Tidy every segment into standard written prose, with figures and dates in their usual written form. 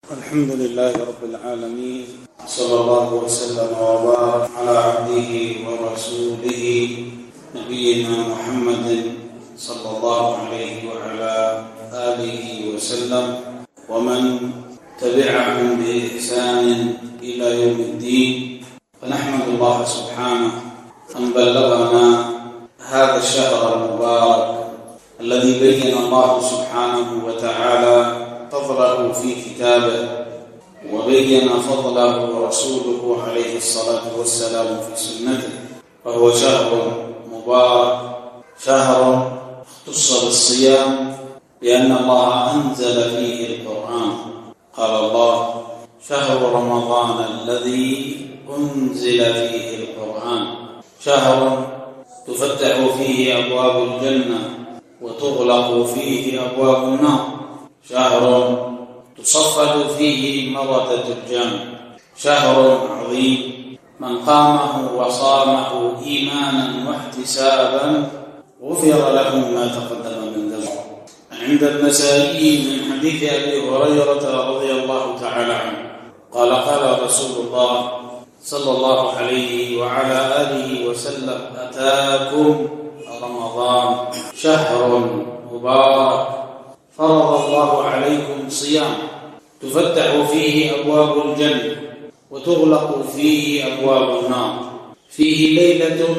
الحمد لله رب العالمين، صلى الله وسلم وبارك على عبده ورسوله نبينا محمد صلى الله عليه وعلى آله وسلم ومن تبعهم بإحسان إلى يوم الدين. فنحمد الله سبحانه أن بلغنا هذا الشهر المبارك الذي بين الله سبحانه وتعالى فضله في كتابه وبين فضله رسوله عليه الصلاة والسلام في سنته، فهو شهر مبارك، شهر اختص بالصيام لأن الله أنزل فيه القرآن. قال الله: شهر رمضان الذي أنزل فيه القرآن، شهر تفتح فيه أبواب الجنة وتغلق فيه أبواب النار، شهر تصفد فيه مردة الجنة، شهر عظيم من قامه وصامه إيمانا واحتسابا غفر له ما تقدم من ذنبه. عند النسائي من حديث أبي هريرة رضي الله تعالى عنه قال: قال رسول الله صلى الله عليه وعلى آله وسلم: أتاكم رمضان شهر مبارك فرض الله عليكم صيام تفتح فيه أبواب الجنة وتغلق فيه أبواب النار، فيه ليلة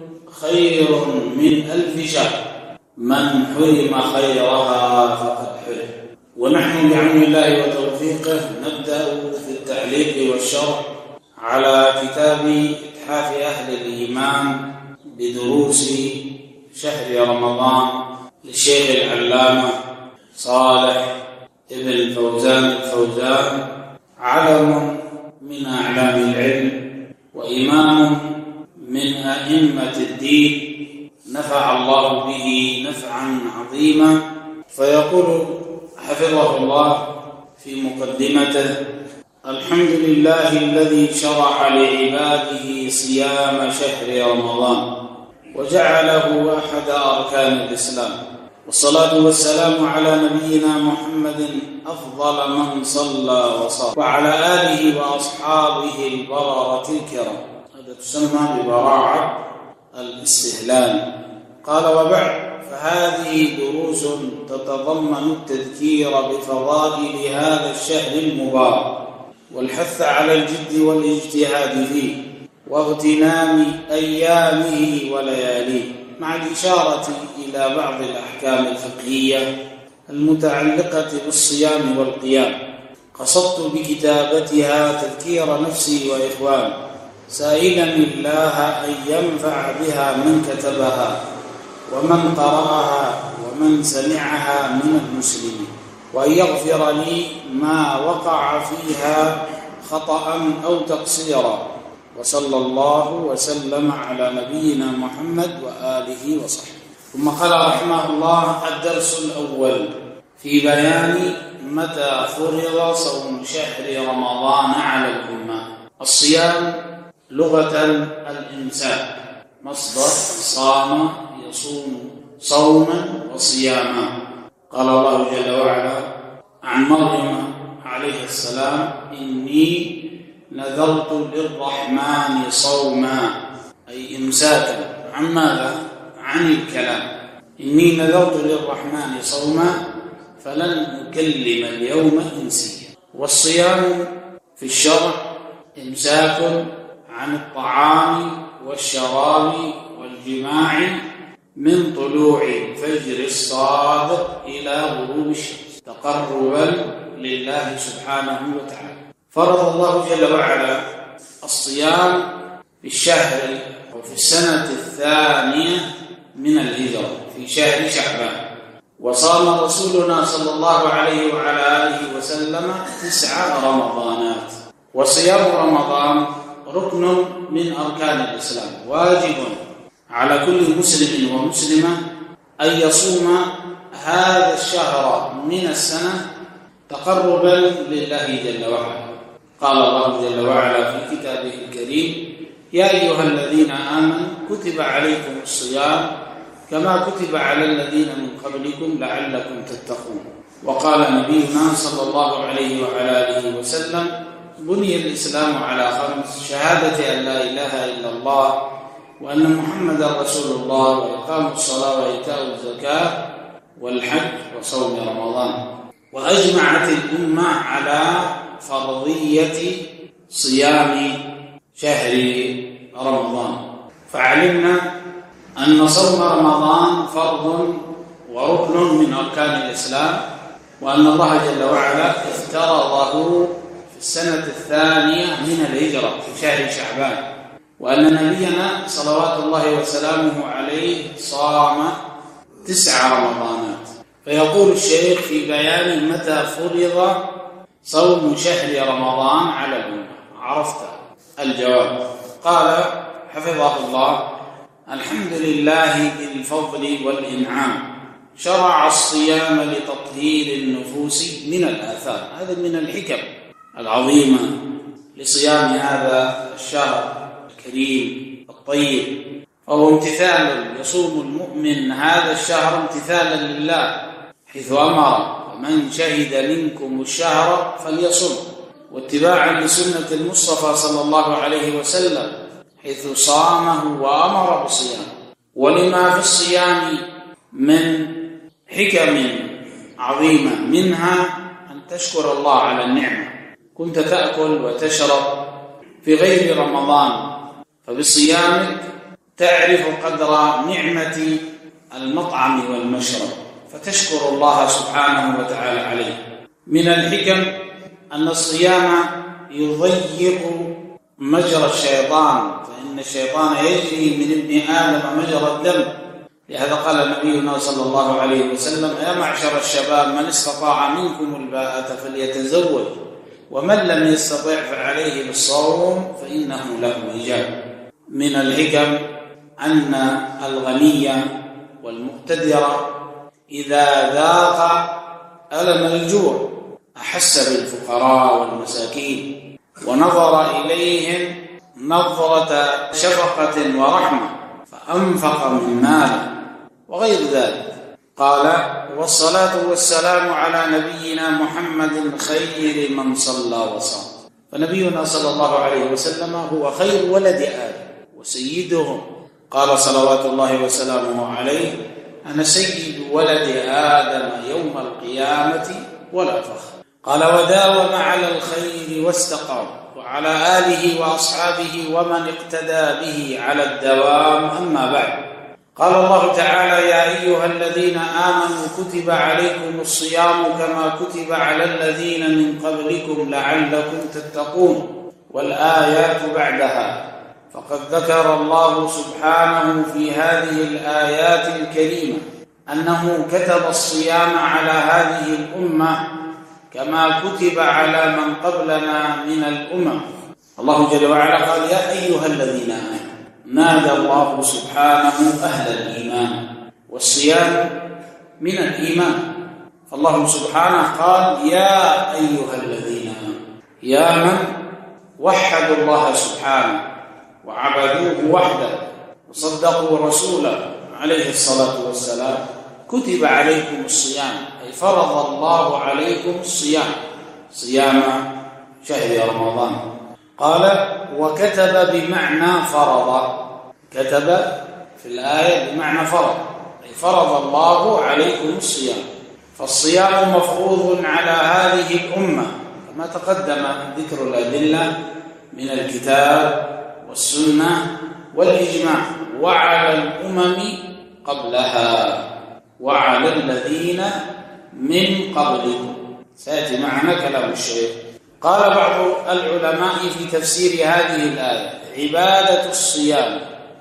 خير من 1000 شهر، من حرم خيرها فقد حرم. ونحن بعون الله وتوفيقه نبدأ في التعليق والشرح على كتاب إتحاف أهل الإيمان بدروس شهر رمضان للشيخ العلامة صالح ابن فوزان الفوزان، علم من أعلام العلم وإمام من أئمة الدين، نفع الله به نفعا عظيما. فيقول حفظه الله في مقدمته: الحمد لله الذي شرع لعباده صيام شهر رمضان وجعله أحد أركان الإسلام، والصلاة والسلام على نبينا محمد أفضل من صلى وصام، وعلى آله وأصحابه البررة الكرام. هذا تسمى ببراعة الاستهلال. قال: وبعد، فهذه دروس تتضمن التذكير بفضائل هذا الشهر المبارك والحث على الجد والاجتهاد فيه واغتنام أيامه ولياليه، مع الإشارة إلى بعض الأحكام الفقهية المتعلقة بالصيام والقيام. قصدت بكتابتها تذكير نفسي وإخواني، سائلا الله أن ينفع بها من كتبها ومن قرأها ومن سمعها من المسلمين، وأن يغفر لي ما وقع فيها خطأ أو تقصيرا، وصلى الله وسلم على نبينا محمد وآله وصحبه. ثم قال رحمه الله: الدرس الأول في بيان متى فرض صوم شهر رمضان على الأمة. الصيام لغة الإمساك، مصدر صام يصوم صوما وصياما. قال الله جل وعلا عن مريم عليه السلام: إني نذرت للرحمن صوما، أي إمساكا عن ماذا؟ عن الكلام. إني نذرت للرحمن صوما فلن أكلم اليوم إنسيا. والصيام في الشرع إمساك عن الطعام والشراب والجماع من طلوع الفجر الصادق إلى غروب الشمس، تقربا لله سبحانه وتعالى. فرض الله جل وعلا الصيام في الشهر أو في السنة الثانية من الهجرة، في شهر شعبان، وصام رسولنا صلى الله عليه وعلى آله وسلم 9 رمضانات. وصيام رمضان ركن من أركان الإسلام، واجب على كل مسلم ومسلمة أن يصوم هذا الشهر من السنة تقربا لله جل وعلا. قال الله جل وعلا في كتابه الكريم: يا أيها الذين آمنوا كتب عليكم الصيام كما كتب على الذين من قبلكم لعلكم تتقون. وقال نبينا صلى الله عليه وعلى آله وسلم: بني الإسلام على 5: شهادة أن لا إله إلا الله وأن محمدا رسول الله، وإقام الصلاة وإيتاء الزكاة والحج وصوم رمضان. وأجمعت الأمة على فرضية صيام شهر رمضان، فعلمنا أن صوم رمضان فرض وركن من أركان الإسلام، وأن الله جل وعلا افترضه في السنة 2 من الهجرة في شهر شعبان، وأن نبينا صلوات الله وسلامه عليه صام 9 رمضانات. فيقول الشيخ في بيان متى فرض صوم شهر رمضان على الأمة. عرفت الجواب. قال حفظه الله: الحمد لله بالفضل والإنعام شرع الصيام لتطهير النفوس من الآثام. هذا من الحكم العظيمة لصيام هذا الشهر الكريم الطيب، وهو امتثال. يصوم المؤمن هذا الشهر امتثالا لله، حيث أمر: من شهد منكم الشهر فليصم، واتباعا لسنة المصطفى صلى الله عليه وسلم، حيث صامه وأمر بصيامه. ولما في الصيام من حكم عظيمة، منها أن تشكر الله على النعمة. كنت تأكل وتشرب في غير رمضان، فبصيامك تعرف قدر نعمة المطعم والمشرب، فتشكر الله سبحانه وتعالى عليه. من الحكم أن الصيام يضيق مجرى الشيطان، فإن الشيطان يجري من ابن آدم مجرى الدم. لهذا قال نبينا صلى الله عليه وسلم: يا معشر الشباب من استطاع منكم الباءة فليتزوج، ومن لم يستطع فعليه بالصوم فإنه له وجاء. من الحكم أن الغني والمقتدر إذا ذاق ألم الجوع أحس بالفقراء والمساكين، ونظر إليهم نظرة شفقة ورحمة، فأنفق من ماله وغير ذلك. قال: والصلاة والسلام على نبينا محمد خير من صلى وصام. فنبينا صلى الله عليه وسلم هو خير ولد آدم وسيدهم. قال صلوات الله وسلامه عليه: أنا سيد ولد آدم يوم القيامة ولا فخر. قال: وداوم على الخير واستقام، وعلى آله وأصحابه ومن اقتدى به على الدوام. أما بعد، قال الله تعالى: يا أيها الذين آمنوا كتب عليكم الصيام كما كتب على الذين من قبلكم لعلكم تتقون. والآيات بعدها. فقد ذكر الله سبحانه في هذه الآيات الكريمة أنه كتب الصيام على هذه الأمة كما كتب على من قبلنا من الأمم. الله جل وعلا قال: يا أيها الذين آمنوا. نادى الله سبحانه أهل الإيمان، والصيام من الإيمان. فالله سبحانه قال: يا أيها الذين آمنوا، يا من وحدوا الله سبحانه وعبدوه وحده وصدقوا رسوله عليه الصلاة والسلام، كتب عليكم الصيام، أي فرض الله عليكم الصيام، صيام شهر رمضان. قال: وكتب بمعنى فرض. كتب في الآية بمعنى فرض، أي فرض الله عليكم الصيام. فالصيام مفروض على هذه الأمة كما تقدم ذكر الأدلة من الكتاب والسنة والإجماع، وعلى الأمم قبلها وعلى الذين من قبلكم. سيأتي معنا كلام الشيخ. قال بعض العلماء في تفسير هذه الآية: عبادة الصيام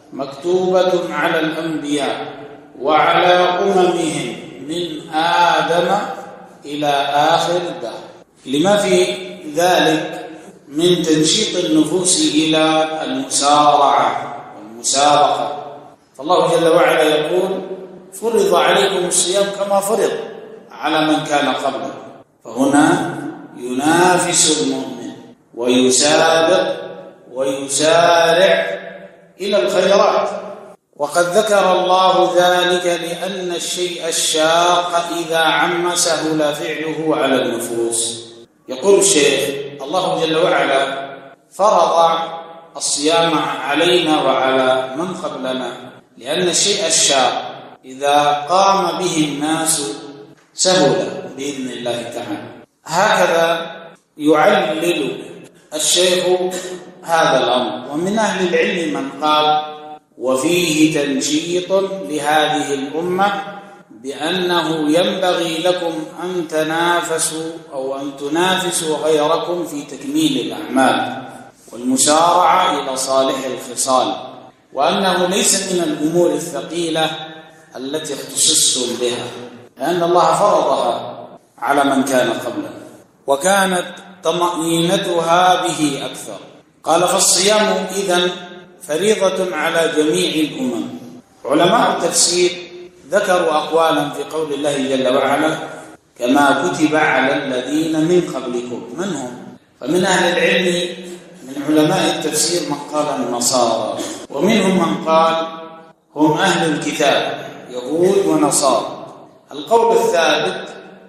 مكتوبة على الأنبياء وعلى أممهم من آدم إلى آخر الدهر، لما في ذلك من تنشيط النفوس إلى المسارعة والمسابقة. فالله جل وعلا يقول: فرض عليكم الصيام كما فرض على من كان قبله. فهنا ينافس المؤمن ويسابق ويسارع إلى الخيرات، وقد ذكر الله ذلك لأن الشيء الشاق إذا عم سهل فعله على النفوس. يقول الشيخ: الله جل وعلا فرض الصيام علينا وعلى من قبلنا لأن الشيء الشاق إذا قام به الناس سهل بإذن الله تعالى. هكذا يعلل الشيخ هذا الأمر. ومن أهل العلم من قال: وفيه تنشيط لهذه الأمة بأنه ينبغي لكم أن تنافسوا أو أن تنافسوا غيركم في تكميل الأعمال والمسارعة إلى صالح الخصال، وأنه ليس من الأمور الثقيلة التي اختصصتم بها، لأن الله فرضها على من كان قبلنا وكانت طمأنينتها به أكثر. قال: فالصيام إذن فريضة على جميع الأمم. علماء التفسير ذكروا أقوالا في قول الله جل وعلا: كما كتب على الذين من قبلكم. من هم؟ فمن أهل العلم من علماء التفسير من قال النصارى، ومنهم من قال هم أهل الكتاب يهود ونصارى. القول الثالث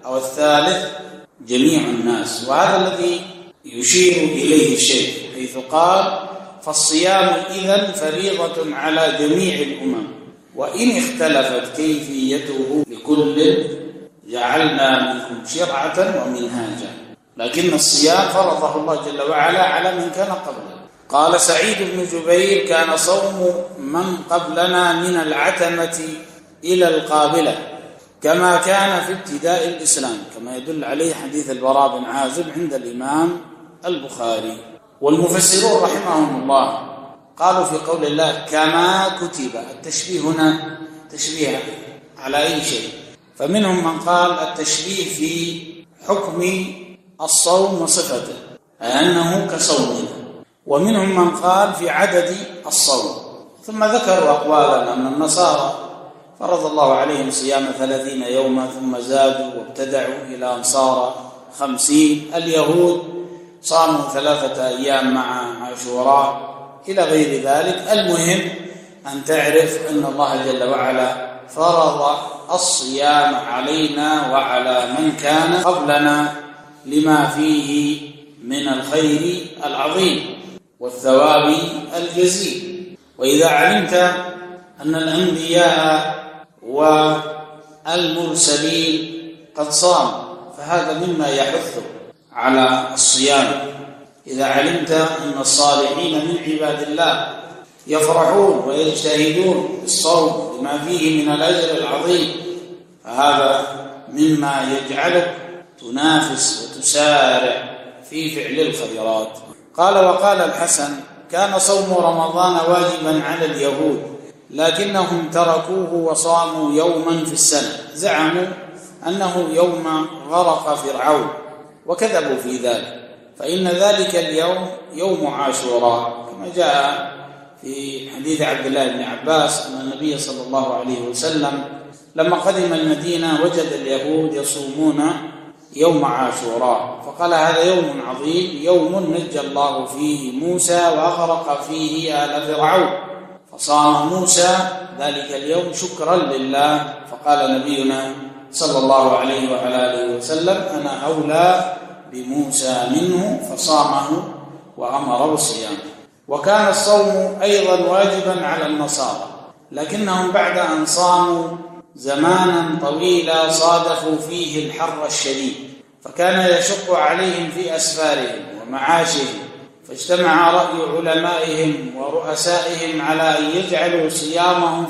جميع الناس، وهذا الذي يشير إليه الشيخ حيث قال: فالصيام إذن فريضة على جميع الأمم وإن اختلفت كيفيته لكل جعلنا منكم شرعة ومنهاجا. لكن الصيام فرضه الله جل وعلا على من كان قبلنا. قال سعيد بن جبير: كان صوم من قبلنا من العتمة إلى القابلة كما كان في ابتداء الإسلام، كما يدل عليه حديث البراء بن عازب عند الإمام البخاري. والمفسرون رحمهم الله قالوا في قول الله كما كتب، التشبيه هنا تشبيه على أي شيء، فمنهم من قال التشبيه في حكم الصوم وصفته أنه كصومنا، ومنهم من قال في عدد الصوم. ثم ذكروا أقوالا أن النصارى فرض الله عليهم صيام 30 يوما ثم زادوا وابتدعوا إلى أن صار 50. اليهود صاموا 3 أيام مع عاشوراء إلى غير ذلك. المهم أن تعرف أن الله جل وعلا فرض الصيام علينا وعلى من كان قبلنا لما فيه من الخير العظيم والثواب الجزيل. وإذا علمت أن الأنبياء والمرسلين قد صاموا فهذا مما يحث على الصيام. إذا علمت أن الصالحين من عباد الله يفرحون ويجتهدون بالصوم لما فيه من الأجر العظيم فهذا مما يجعلك تنافس وتسارع في فعل الخيرات. قال: وقال الحسن: كان صوم رمضان واجبا على اليهود لكنهم تركوه وصاموا يوما في السنة، زعموا أنه يوم غرق فرعون وكذبوا في ذلك، فإن ذلك اليوم يوم عاشوراء، كما جاء في حديث عبد الله بن عباس أن النبي صلى الله عليه وسلم لما قدم المدينة وجد اليهود يصومون يوم عاشوراء، فقال: هذا يوم عظيم، يوم نجى الله فيه موسى وأغرق فيه آل فرعون، فصام موسى ذلك اليوم شكرا لله. فقال نبينا صلى الله عليه وعلى آله وسلم: أنا أولى بموسى منه، فصامه وأمر بالصيام. وكان الصوم أيضا واجبا على النصارى لكنهم بعد أن صاموا زمانا طويلا صادفوا فيه الحر الشديد فكان يشق عليهم في أسفارهم ومعاشهم، فاجتمع رأي علمائهم ورؤسائهم على أن يجعلوا صيامهم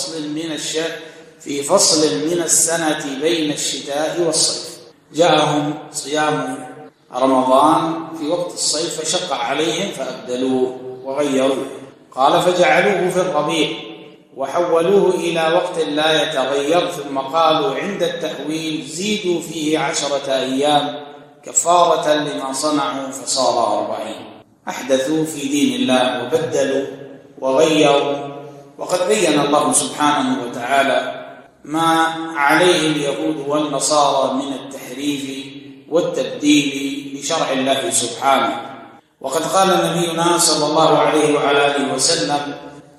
في فصل من السنة بين الشتاء والصيف. جاءهم صيام رمضان في وقت الصيف فشق عليهم فأبدلوه وغيروه. قال: فجعلوه في الربيع وحولوه إلى وقت لا يتغير، ثم قالوا عند التحويل زيدوا فيه 10 أيام كفارة لما صنعوا فصار 40. أحدثوا في دين الله وبدلوا وغيروا. وقد بين الله سبحانه وتعالى ما عليه اليهود والنصارى من التحريف والتبديل لشرع الله سبحانه. وقد قال نبينا صلى الله عليه وعلى آله وسلم: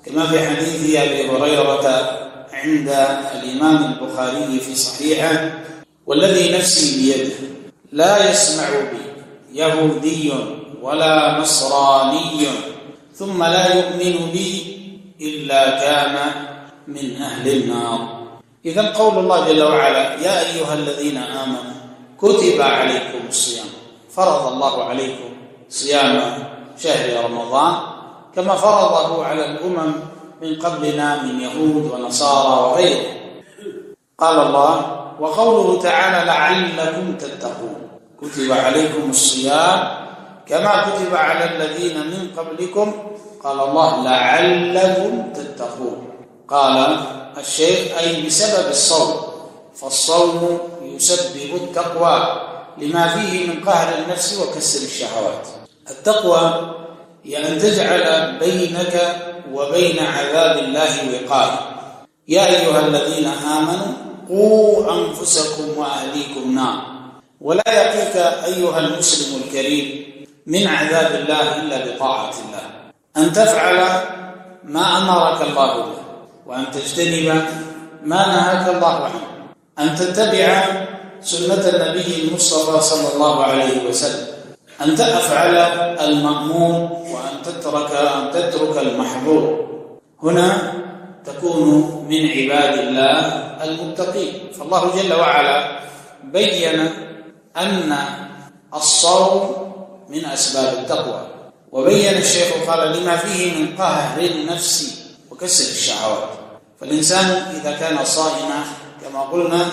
كما في حديث أبي هريرة عند الإمام البخاري في صحيحه: والذي نفسي بيده لا يسمع بي يهودي ولا نصراني ثم لا يؤمن بي إلا كان من أهل النار. إذن قول الله جل وعلا: يا أيها الذين آمنوا كتب عليكم الصيام، فرض الله عليكم صيام شهر رمضان كما فرضه على الأمم من قبلنا من يهود ونصارى وغيره. قال الله: وقوله تعالى: لعلكم تتقون، كتب عليكم الصيام كما كتب على الذين من قبلكم. قال الله: لعلكم تتقون. قال الشيخ: أي بسبب الصوم، فالصوم يسبب التقوى لما فيه من قهر النفس وكسر الشهوات. التقوى هي أن تجعل بينك وبين عذاب الله وقاية. يا أيها الذين آمنوا قوا أنفسكم وأهليكم نار. ولا يقيك أيها المسلم الكريم من عذاب الله إلا بطاعة الله، أن تفعل ما أمرك الله به، وأن تجتنب ما نهاك الله عنه، أن تتبع سنة النبي المصطفى صلى الله عليه وسلم، أن تفعل المأمور وأن تترك المحظور. هنا تكون من عباد الله المتقين. فالله جل وعلا بين أن الصوم من أسباب التقوى، وبين الشيخ قال: لما فيه من قهر النفس وكسر الشهوات. فالإنسان إذا كان صائما كما قلنا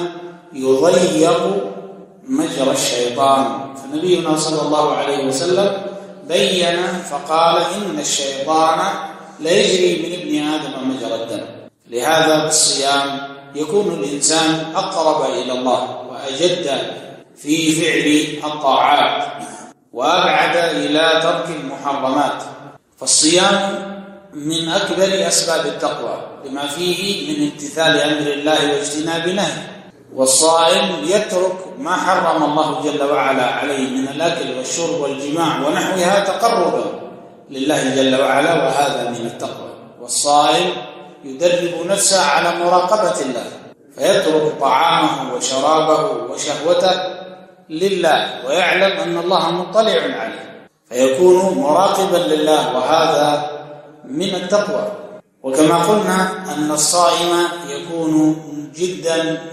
يضيق مجرى الشيطان. فنبينا صلى الله عليه وسلم بين فقال: إن الشيطان ليجري من ابن آدم مجرى الدم. لهذا بالصيام يكون الإنسان أقرب إلى الله وأجد في فعل الطاعات وأبعد إلى ترك المحرمات. فالصيام من أكبر أسباب التقوى لما فيه من امتثال أمر الله واجتناب نهيه. والصائم يترك ما حرم الله جل وعلا عليه من الأكل والشرب والجماع ونحوها تقربا لله جل وعلا، وهذا من التقوى. والصائم يدرب نفسه على مراقبة الله، فيترك طعامه وشرابه وشهوته لله، ويعلم أن الله مطلع عليه، فيكون مراقبا لله، وهذا من التقوى. وكما قلنا أن الصائم يكون جدا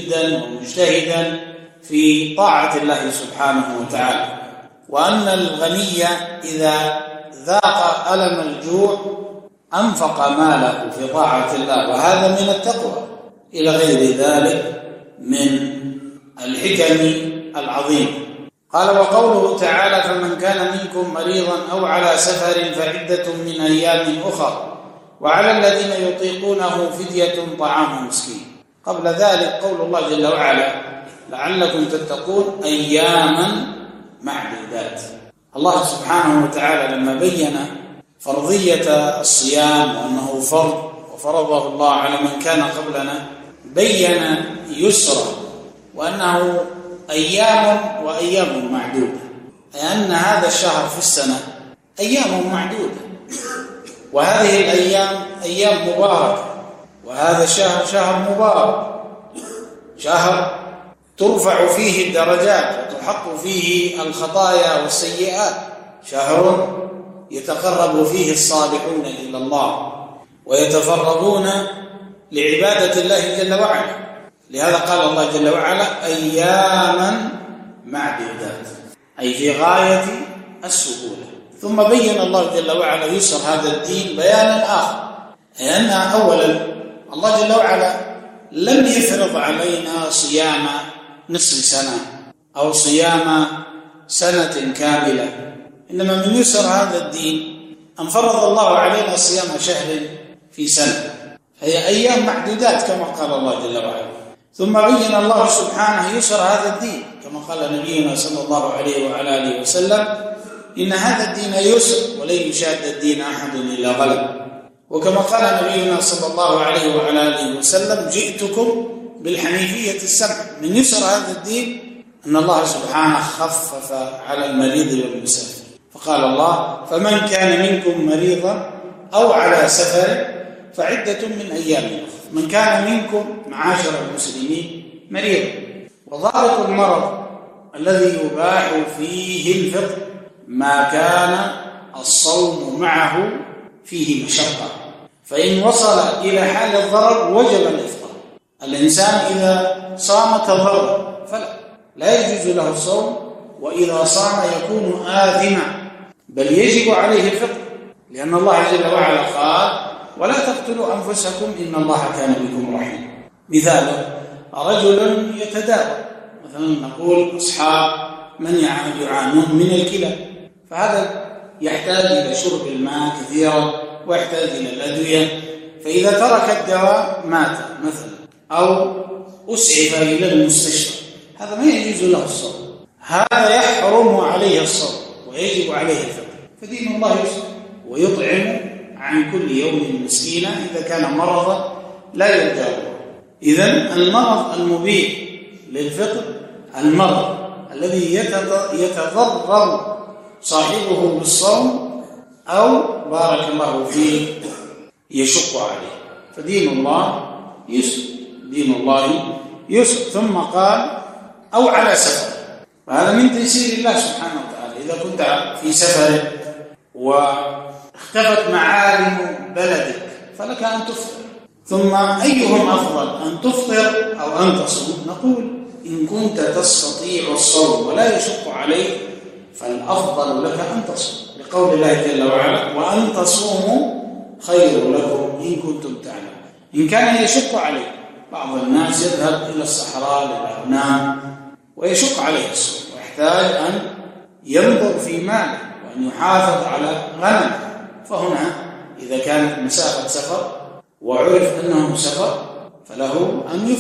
ومجتهدا في طاعة الله سبحانه وتعالى، وأن الغني إذا ذاق ألم الجوع أنفق ماله في طاعة الله، وهذا من التقوى، إلى غير ذلك من الحكم العظيمة. قال: وقوله تعالى: فمن كان منكم مريضا أو على سفر فعدة من أيام أخر وعلى الذين يطيقونه فدية طعام مسكين. قبل ذلك قول الله جل وعلا: لعلكم تتقون أياما معدودات. الله سبحانه وتعالى لما بين فرضية الصيام وأنه فرض وفرضه الله على من كان قبلنا، بين يسرا وأنه أيام وأيام معدودة، لأن هذا الشهر في السنة أيام معدودة، وهذه الأيام أيام مباركة، وهذا الشهر شهر مبارك، شهر ترفع فيه الدرجات وتحق فيه الخطايا والسيئات، شهر يتقرب فيه الصالحون إلى الله ويتفرغون لعبادة الله جل وعلا. لهذا قال الله جل وعلا: أياما معدودات، أي في غاية السهولة. ثم بين الله جل وعلا يسر هذا الدين بيانا آخر، لأن أولا الله جل وعلا لم يفرض علينا صيام نصف سنة أو صيام سنة كاملة، إنما من يسر هذا الدين أن فرض الله علينا صيام شهر في سنة، هي أيام معدودات كما قال الله جل وعلا. ثم بين الله سبحانه يسر هذا الدين كما قال نبينا صلى الله عليه وعلى آله وسلم: إن هذا الدين يسر ولن يشاد الدين أحد إلا غلب. وكما قال نبينا صلى الله عليه وعلى آله وسلم: جئتكم بالحنيفية السمحة. من يسر هذا الدين أن الله سبحانه خفف على المريض والمسافر، فقال الله: فمن كان منكم مريضا أو على سفر فعدة من أيام أخرى. من كان منكم معاشر المسلمين مريض. وضابط المرض الذي يباح فيه الفطر ما كان الصوم معه فيه مشقة، فإن وصل إلى حال الضرر وجب الإفطار. الإنسان إذا صام تضرر لا يجوز له الصوم، وإذا صام يكون آثما، بل يجب عليه الفطر، لأن الله جل وعلا قال: ولا تقتلوا أنفسكم إن الله كان بكم رحيما. مثال: رجل يتداوى، مثلا نقول أصحاب من يعانون من الكلى، فهذا يحتاج إلى شرب الماء كثيرا ويحتاج إلى الأدوية، فإذا ترك الدواء مات مثلا أو أسعف إلى المستشفى، هذا ما يجوز له الصوم، هذا يحرم عليه الصوم ويجب عليه الفطر. فدين الله يسر، ويطعم عن كل يوم مسكينا إذا كان مرضا لا يلجأه. إذن المرض المبيح للفطر المرض الذي يتضرر صاحبه بالصوم أو بارك الله فيه يشق عليه، فدين الله يسر، دين الله يسر. ثم قال: أو على سفر، وهذا من تيسير الله سبحانه وتعالى. إذا كنت في سفر واختفت معالم بلدك فلك أن تفطر. ثم أيهم أفضل، أن تفطر أو أن تصوم؟ نقول: إن كنت تستطيع الصوم ولا يشق عليك فالأفضل لك أن تصوم، لقول الله جل وعلا: وأن تصوموا خير لكم إن كنتم تعلمون. إن كان يشق عليك، بعض الناس يذهب إلى الصحراء للأغنام ويشق عليه الصوم، ويحتاج أن ينظر في ماله وأن يحافظ على غنمه، فهنا إذا كانت مسافة سفر وعرف أنه سفر فله أن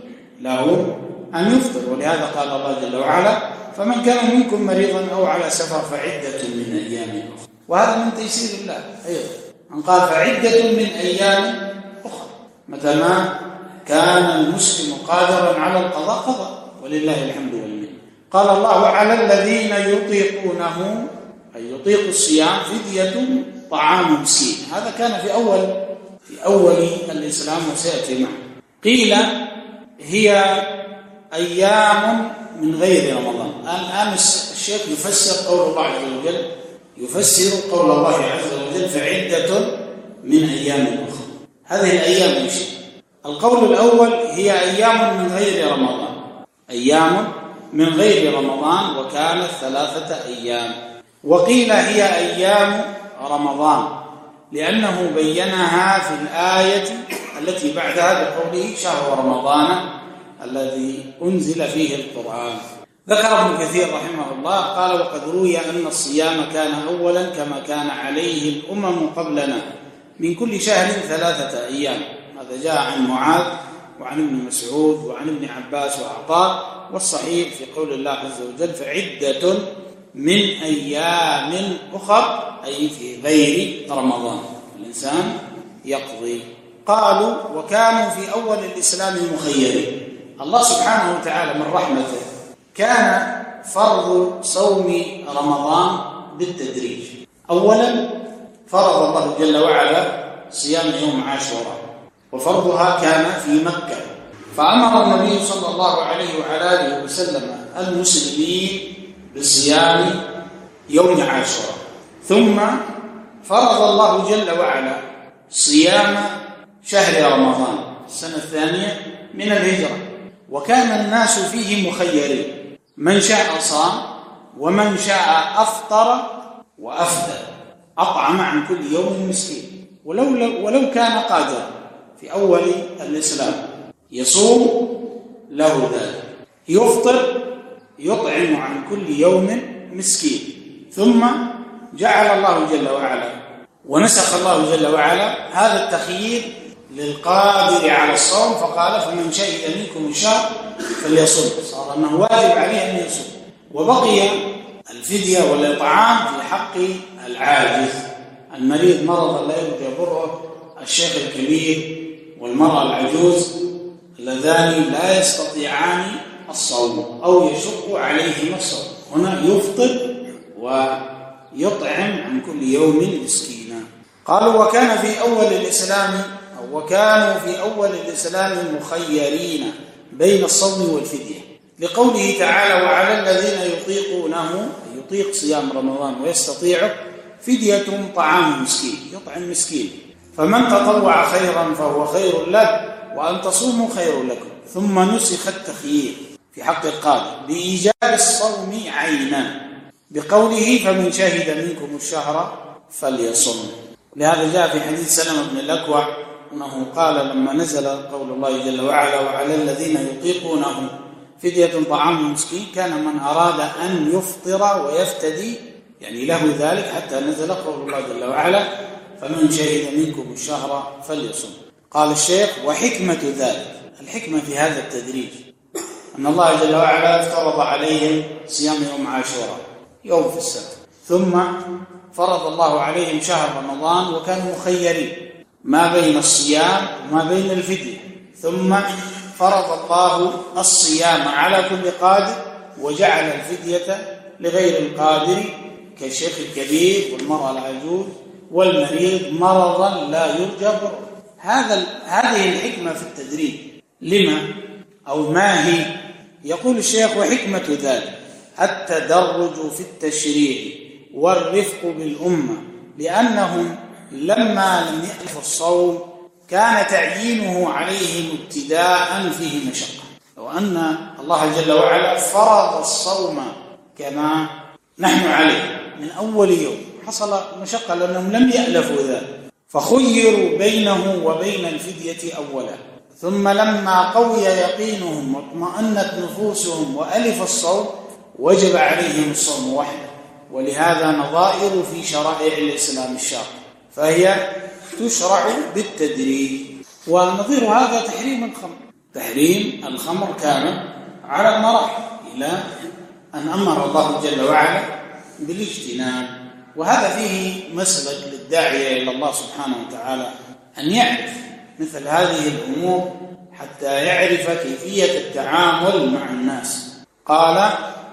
يفطر، ولهذا قال الله جل وعلا: فمن كان منكم مريضا أو على سفر فعدة من أيام أخرى. وهذا من تيسير الله أيضا، أن قال: فعدة من أيام أخرى. متى ما كان المسلم قادرا على القضاء قضى، ولله الحمد والمنة. قال الله: على الذين يطيقونه، أي يطيق الصيام، فدية طعام مسكين. هذا كان في أول الإسلام وسيأتي معه. قيل: هي أيام من غير رمضان. الآن الشيخ يفسر قول الله عز وجل، يفسر قول الله عز وجل: فعدة من أيام أخرى. هذه الأيام يشير. القول الأول: هي أيام من غير رمضان، أيام من غير رمضان، وكانت 3 أيام. وقيل: هي أيام رمضان، لأنه بينها في الآية التي بعدها بقوله: شهر رمضان الذي أنزل فيه القرآن. ذكر ابن كثير رحمه الله قال: وقد روي أن الصيام كان أولا كما كان عليه الأمم قبلنا، من كل شهر 3 أيام. هذا جاء عن معاذ وعن ابن مسعود وعن ابن عباس وعطاء. والصحيح في قول الله عز وجل: فعدة من أيام أخر، أي في غير رمضان الإنسان يقضي. قالوا: وكانوا في أول الإسلام مخيرين. الله سبحانه وتعالى من رحمته كان فرض صوم رمضان بالتدريج. أولا فرض الله جل وعلا صيام يوم عاشوراء، وفرضها كان في مكة، فأمر النبي صلى الله عليه وعلى آله وسلم المسلمين بصيام يوم عاشوراء. ثم فرض الله جل وعلا صيام شهر رمضان السنة الثانية من الهجرة، وكان الناس فيه مخيرين، من شاء صام ومن شاء أفطر وأفدى، أطعم عن كل يوم مسكين، ولو كان قادرا في أول الإسلام يصوم له ذلك، يفطر يطعم عن كل يوم مسكين. ثم جعل الله جل وعلا ونسخ الله جل وعلا هذا التخيير للقادر على الصوم، فقال: فمن شهد منكم الشهر فليصوم، صار أنه واجب عليه أن يصوم. وبقي الفدية والإطعام في حق العاجز، المريض مرضا لا يرجى بره، الشيخ الكبير والمرأة العجوز اللذان لا يستطيعان الصوم أو يشق عليهم الصوم، هنا يفطر ويطعم عن كل يوم مسكينا. قالوا: وكان في أول الإسلام وكانوا في أول الإسلام مخيرين بين الصوم والفدية، لقوله تعالى: وعلى الذين يطيقونه، يطيق صيام رمضان ويستطيعه، فدية طعام مسكين، يطعم مسكين، فمن تطوع خيرا فهو خير له، وأن تصوموا خير لكم. ثم نسخ التخيير في حق القادر بإيجاب الصوم عينا بقوله: فمن شهد منكم الشهر فليصم. لهذا جاء في حديث سلمة بن الأكوع أنه قال لما نزل قول الله جل وعلا: وعلى الذين يطيقونه فدية طعام مسكين، كان من أراد أن يفطر ويفتدي يعني له ذلك، حتى نزل قول الله جل وعلا: فمن شهد منكم الشهر فليصم. قال الشيخ: وحكمة ذلك، الحكمة في هذا التدريج أن الله جل وعلا افترض عليهم صيام يوم عاشوراء يوم في السبت، ثم فرض الله عليهم شهر رمضان وكانوا مخيرين ما بين الصيام وما بين الفدية، ثم فرض الله الصيام على كل قادر وجعل الفدية لغير القادر كالشيخ الكبير والمرأة العجوز والمريض مرضا لا يرجى برؤه. هذه الحكمة في التدريج. لما أو ما هي؟ يقول الشيخ: وحكمة ذلك التدرج في التشريع والرفق بالأمة، لأنهم لما لم يألفوا الصوم كان تعيينه عليهم ابتداء فيه مشقة. لو أن الله جل وعلا فرض الصوم كما نحن عليه من أول يوم حصل مشقة، لأنهم لم يألفوا ذلك، فخيروا بينه وبين الفدية أولا، ثم لما قوي يقينهم واطمأنت نفوسهم وألف الصوم وجب عليهم الصوم وحده. ولهذا نظائر في شرائع الإسلام الشاق، فهي تشرع بالتدريج. ونظير هذا تحريم الخمر. تحريم الخمر كان على المراحل إلى أن أمر الله جل وعلا بالاجتناب. وهذا فيه مسلك للداعية إلى الله سبحانه وتعالى أن يعرف مثل هذه الأمور حتى يعرف كيفية التعامل مع الناس. قال: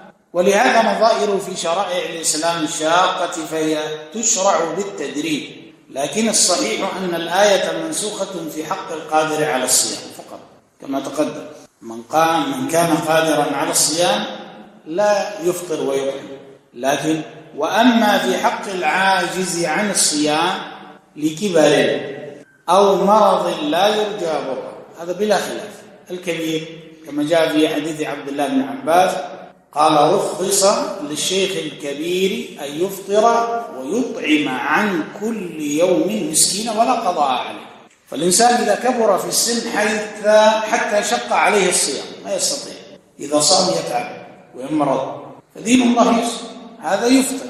ولهذا نظائر في شرائع الإسلام الشاقة فهي تشرع بالتدريج، لكن الصحيح أن الآية منسوخة في حق القادر على الصيام فقط كما تقدم. من كان قادرا على الصيام لا يفطر ويطعم، لكن وأما في حق العاجز عن الصيام لكبر أو مرض لا يرجى برؤه، هذا بلا خلاف. الكبير كما جاء في حديث عبد الله بن عباس قال: رخص للشيخ الكبير أن يفطر ويطعم عن كل يوم مسكين ولا قضاء عليه. فالإنسان إذا كبر في السن حتى شق عليه الصيام ما يستطيع، إذا صام يتعب ويمرض، فدين الله يسر، هذا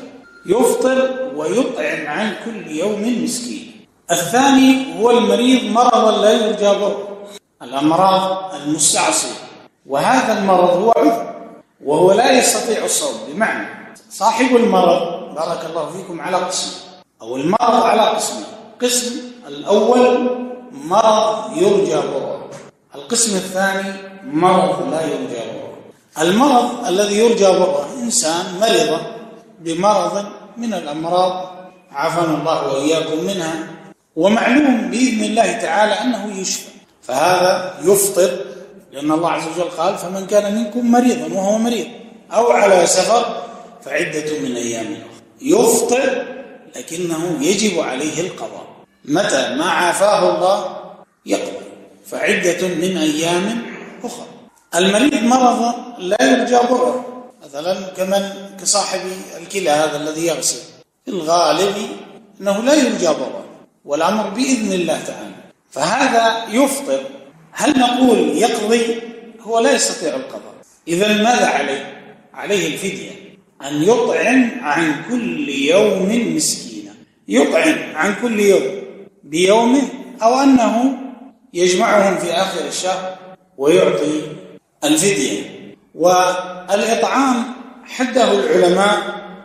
يفطر ويطعم عن كل يوم مسكين. الثاني هو المريض مرضا لا يرجى برؤه، الأمراض المستعصية، وهذا المرض هو عذر وهو لا يستطيع الصوم. بمعنى صاحب المرض بارك الله فيكم على قسم، أو المرض على قسم. قسم الأول مرض يرجى برؤه، القسم الثاني مرض لا يرجى برؤه. المرض الذي يرجى برؤه إنسان مرض بمرض من الأمراض عافانا الله وإياكم منها، ومعلوم بإذن الله تعالى أنه يشفى، فهذا يفطر، لأن الله عز وجل قال: فمن كان منكم مريضا وهو مريض أو على سفر فعدة من أيام أخرى. يفطر لكنه يجب عليه القضاء، متى ما عافاه الله يقضي، فعدة من أيام أخرى. المريض مرضا لا يرجى برؤه، مثلا كصاحب الكلى هذا الذي يغسل، الغالب أنه لا يرجى برؤه والأمر بإذن الله تعالى، فهذا يفطر. هل نقول يقضي؟ هو لا يستطيع القضاء، إذن ماذا عليه؟ عليه الفدية، أن يطعم عن كل يوم مسكينا، يطعم عن كل يوم بيومه، أو أنه يجمعهم في آخر الشهر ويعطي الفدية. والإطعام حده العلماء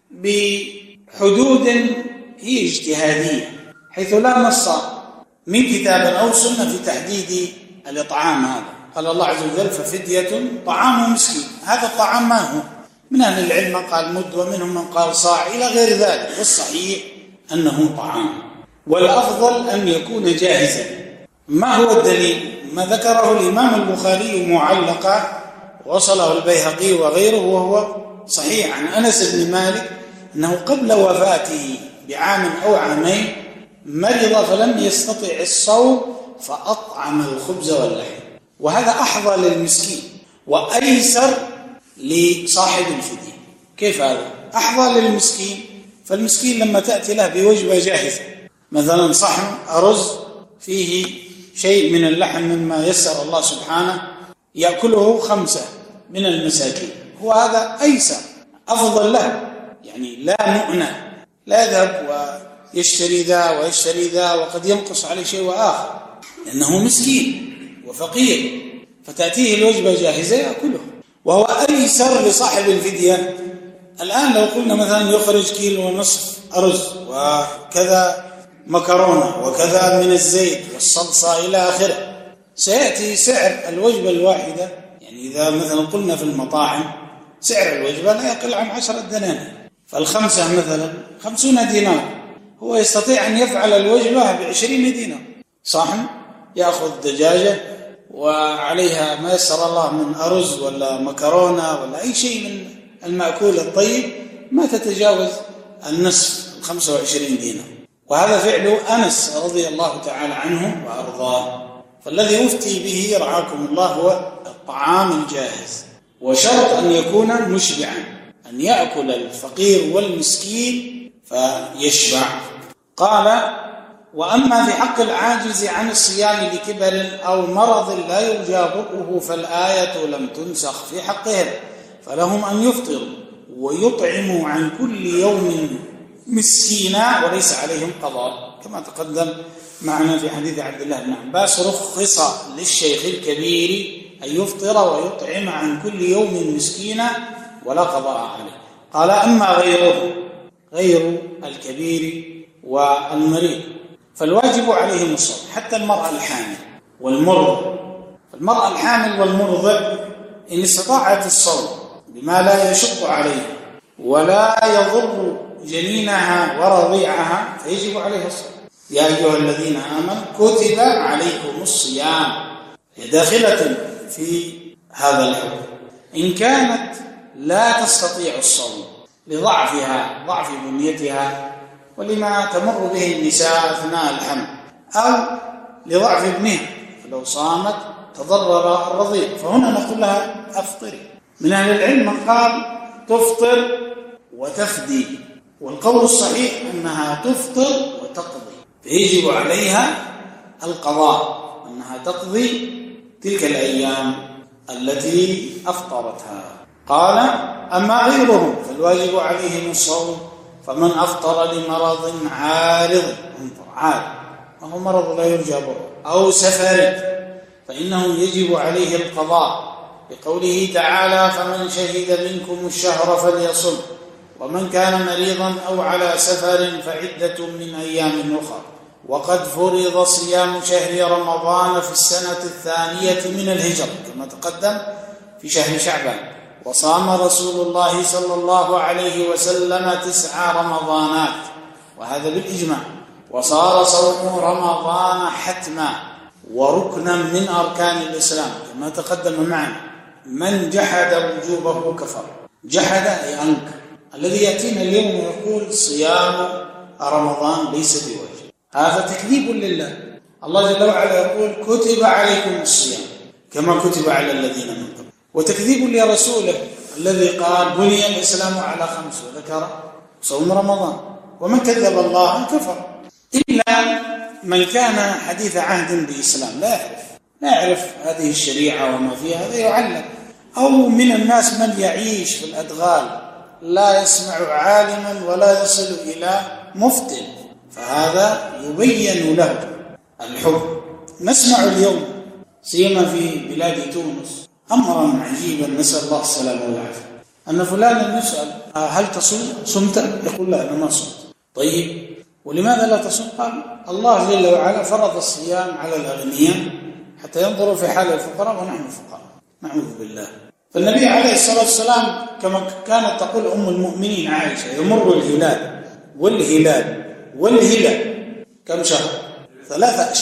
بحدود هي اجتهادية، حيث لا نص من كتاب أو سنة في تحديد الإطعام هذا. قال الله عز وجل: ففدية طعام مسكين. هذا الطعام ما هو؟ من أهل العلم قال مد، ومنهم من قال صاع، إلى غير ذلك، والصحيح أنه طعام، والأفضل أن يكون جاهزا، ما هو الدليل؟ ما ذكره الإمام البخاري معلقا وصله البيهقي وغيره وهو صحيح عن أنس بن مالك أنه قبل وفاته بعام أو عامين مرض فلم يستطع الصوم فأطعم الخبز واللحم، وهذا أحظى للمسكين وأيسر لصاحب الفدية. كيف هذا؟ أحظى للمسكين، فالمسكين لما تأتي له بوجبة جاهزة مثلا صحن أرز فيه شيء من اللحم مما يسر الله سبحانه يأكله 5 من المساكين، هو هذا أيسر أفضل له، يعني لا مؤنة، لا يذهب ويشتري ذا ويشتري ذا وقد ينقص عليه شيء وآخر لأنه مسكين وفقير، فتأتيه الوجبة جاهزة يأكله، وهو أيسر لصاحب الفدية. الآن لو قلنا مثلا يخرج 1.5 كيلو أرز وكذا مكرونة وكذا من الزيت والصلصة إلى آخره، سيأتي سعر الوجبة الواحدة، يعني إذا مثلا قلنا في المطاعم سعر الوجبة لا يقل عن 10 دنانير، فالخمسة مثلا 50 دينار، هو يستطيع أن يفعل الوجبة ب20 دينار. صحن يأخذ دجاجة وعليها ما يسر الله من أرز ولا مكرونة ولا أي شيء من المأكول الطيب ما تتجاوز النصف 25 دينار، وهذا فعل أنس رضي الله تعالى عنه وأرضاه. فالذي يفتي به رعاكم الله هو الطعام الجاهز، وشرط أن يكون مشبعا، أن يأكل الفقير والمسكين فيشبع. قال: وأما في حق العاجز عن الصيام لكبر أو مرض لا يرجى برؤه فالآية لم تنسخ في حقهم، فلهم أن يفطروا ويطعموا عن كل يوم مسكينا وليس عليهم قضاء، كما تقدم معنا في حديث عبد الله بن عباس: رخص للشيخ الكبير أن يفطر ويطعم عن كل يوم مسكينا ولا قضاء عليه. قال: أما غير الكبير والمريض فالواجب عليهم الصوم، حتى المرأة الحامل والمرضع. فالمرأة الحامل والمرضع إن استطاعت الصوم بما لا يشق عليها ولا يضر جنينها ورضيعها فيجب عليها الصوم. يا أيها الذين آمنوا كتب عليكم الصيام، هي داخلة في هذا الحكم. إن كانت لا تستطيع الصوم لضعفها، ضعف بنيتها، ولما تمر به النساء أثناء الحمل، أو لضعف ابنها، فلو صامت تضرر الرضيع، فهنا نقول لها أفطري. من أهل العلم من قال تفطر وتفدي، والقول الصحيح أنها تفطر وتقضي، فيجب عليها القضاء، أنها تقضي تلك الأيام التي أفطرتها. قال: أما غيرهم فالواجب عليهم الصوم، فمن أفطر لمرض عارض، وهو مرض لا يرجى برؤه، أو سفر فإنه يجب عليه القضاء، بقوله تعالى: فمن شهد منكم الشهر فليصم، ومن كان مريضا أو على سفر فعدة من أيام أخرى. وقد فرض صيام شهر رمضان في السنة 2 من الهجرة كما تقدم في شهر شعبان، وصام رسول الله صلى الله عليه وسلم 9 رمضانات، وهذا بالإجماع، وصار صوم رمضان حتما وركنا من أركان الإسلام كما تقدم معنا. من جحد وجوبه كفر. جحد أي أنكر. الذي يأتينا اليوم يقول صيام رمضان ليس بواجب، هذا تكذيب لله. الله جل وعلا يقول كتب عليكم الصيام كما كتب على الذين من قبل، وتكذيب لرسوله الذي قال بني الإسلام على 5 وذكر صوم رمضان. ومن كذب الله كفر، إلا من كان حديث عهد بإسلام لا يعرف هذه الشريعة وما فيها، هذا يعلم. أو من الناس من يعيش في الأدغال لا يسمع عالما ولا يصل إلى مفتن، فهذا يبين له الحكم. نسمع اليوم سيما في بلاد تونس أمرا عجيبا، نسأل الله السلامة والعافية، أن فلانا يسأل: هل تصوم؟ صمت؟ يقول: لا، أنا ما صمت. طيب، ولماذا لا تصوم؟ قال: الله جل وعلا فرض الصيام على الأغنياء حتى ينظروا في حال الفقراء ونحن فقراء، نعوذ بالله. فالنبي عليه الصلاة والسلام كما كانت تقول أم المؤمنين عائشة: يمر الهلال والهلال والهلال كم شهر؟ 3 أشهر،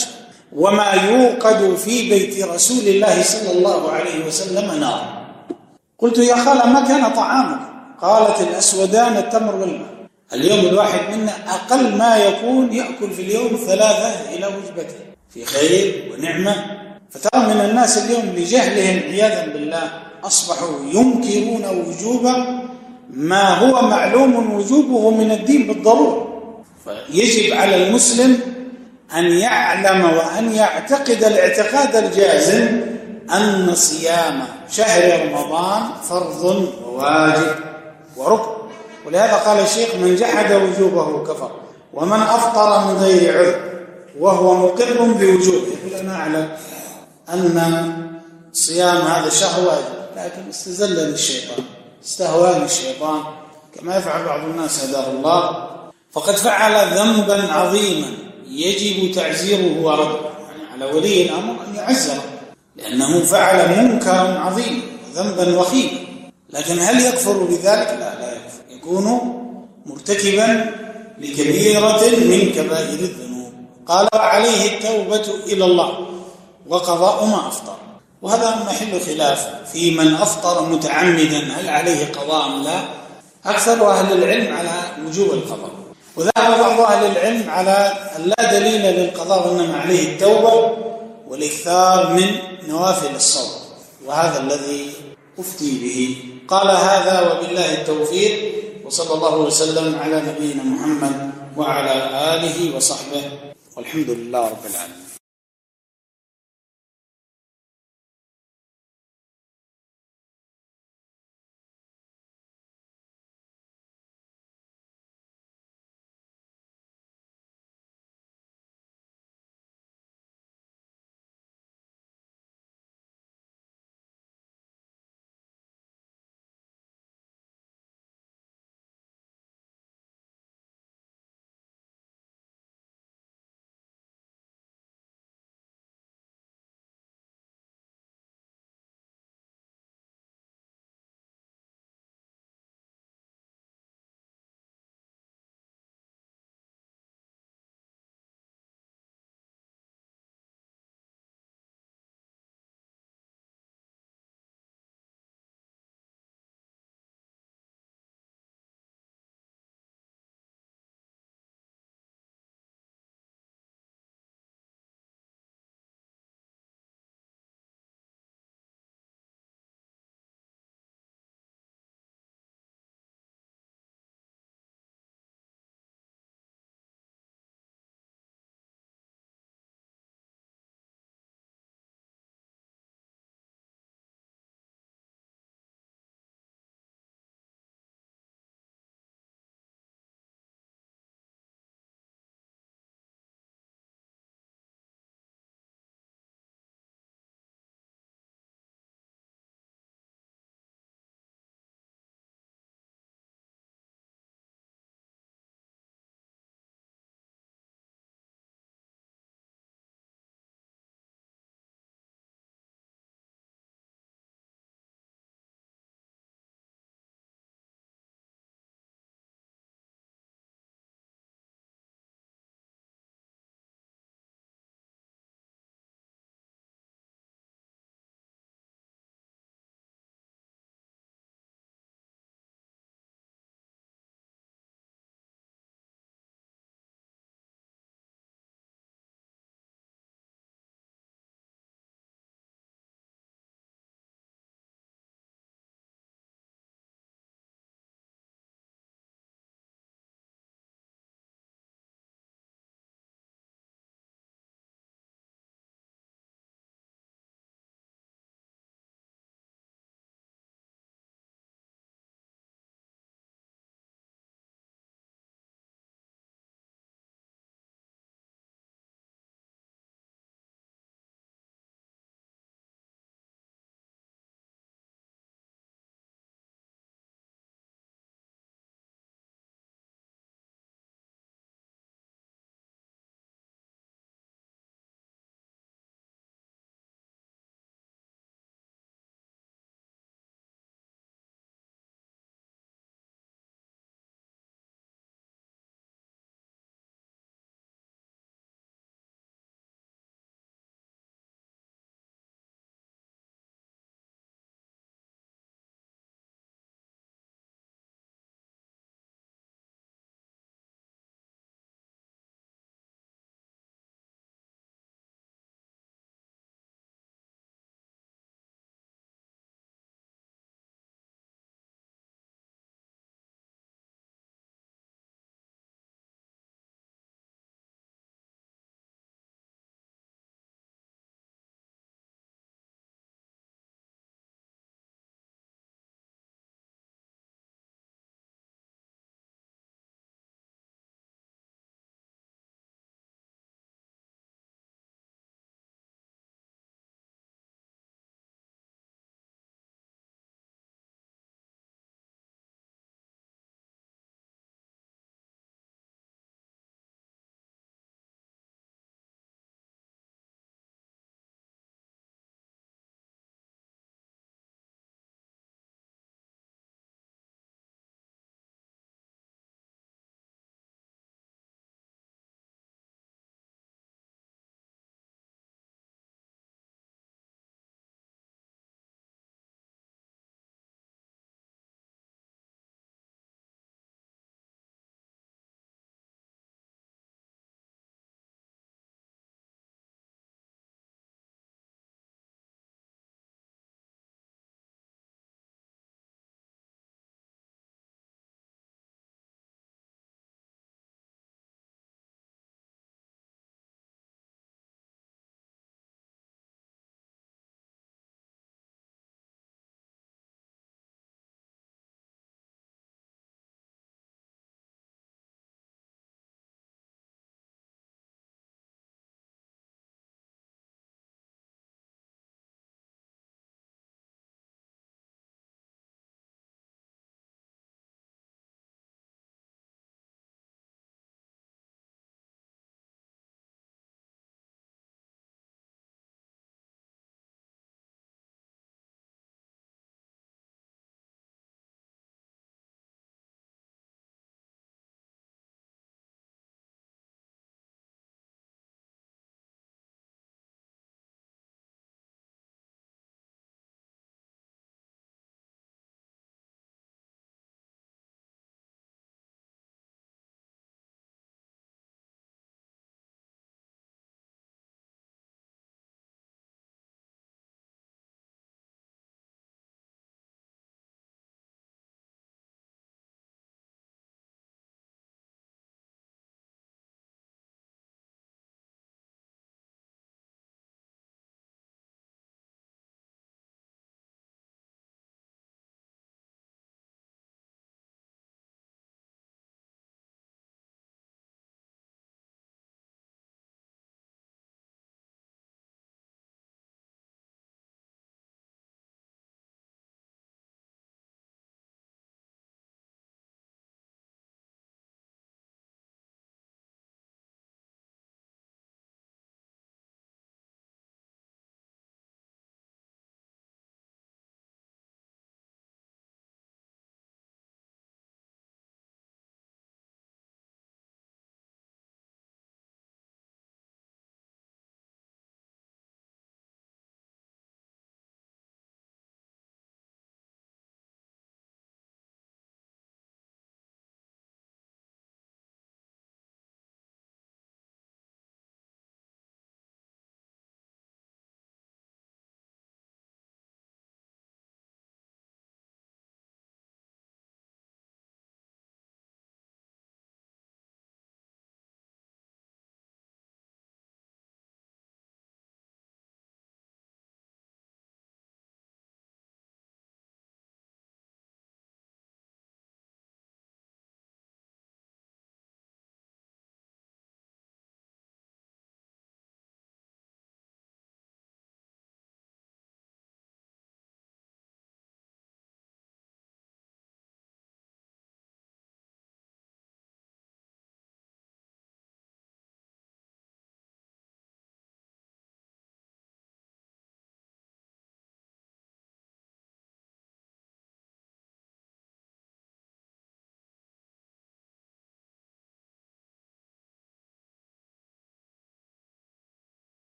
وما يوقد في بيت رسول الله صلى الله عليه وسلم نار. قلت يا خالة ما كان طعامك؟ قالت الأسودان التمر والماء. اليوم الواحد منا أقل ما يكون يأكل في اليوم 3 إلى وجبته في خير ونعمة. فترى من الناس اليوم لجهلهم عياذا بالله أصبحوا ينكرون وجوب ما هو معلوم وجوبه من الدين بالضرورة. فيجب على المسلم أن يعلم وأن يعتقد الاعتقاد الجازم أن صيام شهر رمضان فرض وواجب وركن. ولهذا قال الشيخ: من جحد وجوبه كفر، ومن أفطر من غير عذر وهو مقر بوجوبه. يقول أنا أعلم أن صيام هذا الشهر واجب، لكن استزلني الشيطان، استهواني الشيطان، كما يفعل بعض الناس هداه الله، فقد فعل ذنبا عظيما يجب تعزيره ورده. يعني على ولي الأمر أن يعزره، لأنه فعل منكرا عظيما ذنبا وخيما. لكن هل يكفر بذلك؟ لا يكفر، يكون مرتكبا لكبيرة من كبائر الذنوب. قال: وعليه التوبة إلى الله وقضاء ما أفطر. وهذا محل خلاف في من أفطر متعمدا، هل عليه قضاء أم لا؟ أكثر أهل العلم على وجوب القضاء، وذهب بعض أهل العلم على أن لا دليل للقضاء وإنما عليه التوبة والإكثار من نوافل الصوم، وهذا الذي أفتي به. قال هذا وبالله التوفيق، وصلى الله وسلم على نبينا محمد وعلى آله وصحبه، والحمد لله رب العالمين.